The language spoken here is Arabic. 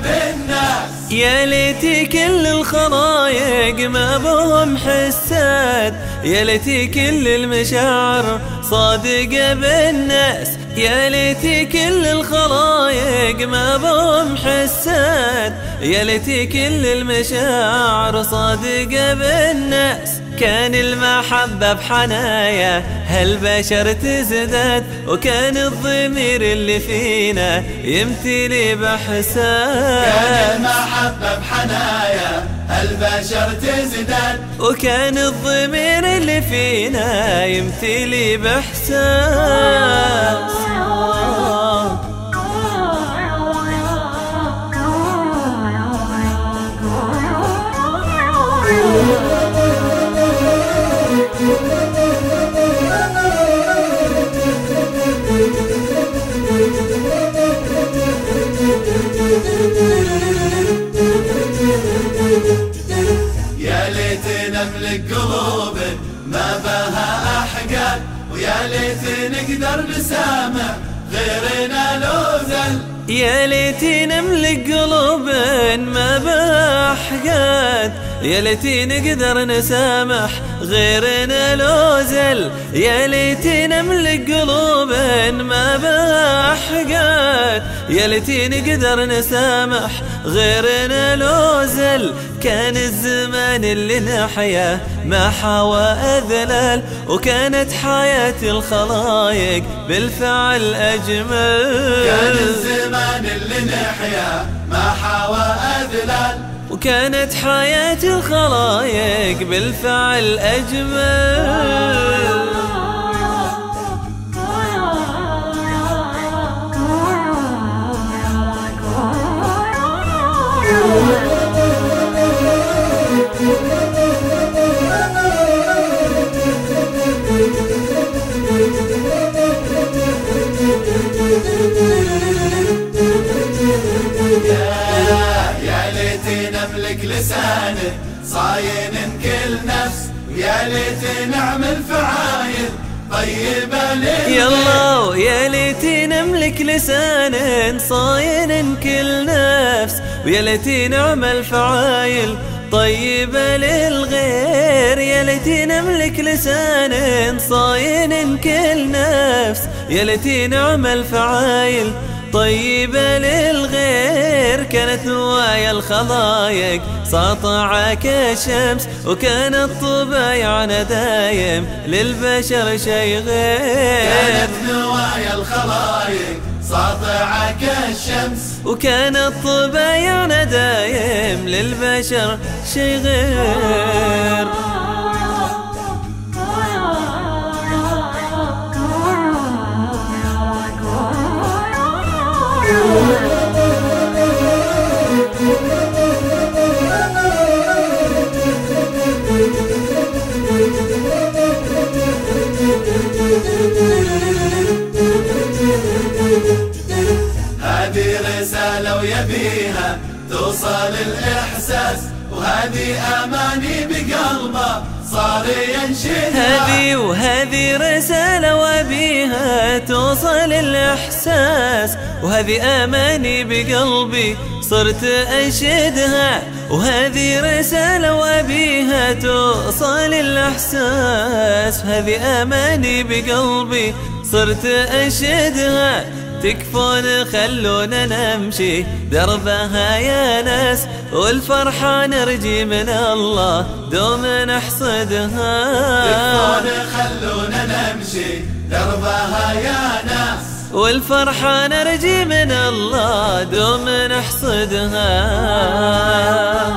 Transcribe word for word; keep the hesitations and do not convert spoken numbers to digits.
بالناس. يا ليتي كل الخلايق ما بهم حساد، يا ليتي كل المشاعر صادقة بالناس، يا ليتي كل الخلايق ما بهم حساد، يا ليتي كل المشاعر صادقة بالناس. كان المحبة بحنايا هالبشر تزداد، وكان الضمير اللي فينا يمتلي بإحساس. كان المحبة بحنايا هالبشر تزداد، وكان الضمير اللي فينا يمتلي بإحساس. يا ليت نملك قلوب ما بها أحقاد، ويا ليت نقدر نسامح غيرنا لو زل. يا ليتي نملك قلوب ما بها أحقاد، يا ليتي نقدر نسامح غيرنا لو زل. يا ليتي نملك قلوب ما بها أحقاد، يا ليتي نقدر نسامح غيرنا لو زل. كان الزمان اللي نحيا ما حوى أذلال، وكانت حياة الخلايق بالفعل أجمل. كان الزمان اللي نحيا ما حوى أذلال، وكانت حياة الخلايق بالفعل أجمل. يا ليت نملك لسانه صاين كل نفس، ويا ليت نعمل فعايل طيبة للغير. يلا ويا ليتي نملك لسان صاين كل نفس، ويا ليتي نعمل فعايل طيبة للغير. يا ليتي نملك لسان صاين كل نفس، يا ليتي نعمل فعايل طيبة للغير. كانت نوايا الخلايق ساطعة كالشمس، وكانت طبايعنا دايم للبشر شي غير. كانت نوايا الخلايق ساطعة كالشمس، وكانت طبايعنا دايم للبشر شي غير. هذه رسالة ويبيها توصل الإحساس، وهذه أماني بقلبه صار ينشدها. هذه وهذه رسالة وبيها توصل الإحساس، وهذه أماني بقلبي صرت أنشدها. وهذه رسالة وبيها توصل الإحساس، وهذه أماني بقلبي صرت أنشدها. تكفون خلونا نمشي دربها يا ناس، والفرحة نرجي من الله دوم نحصدها. تكفون خلونا نمشي دربها يا ناس، والفرحة نرجي من الله دوم نحصدها.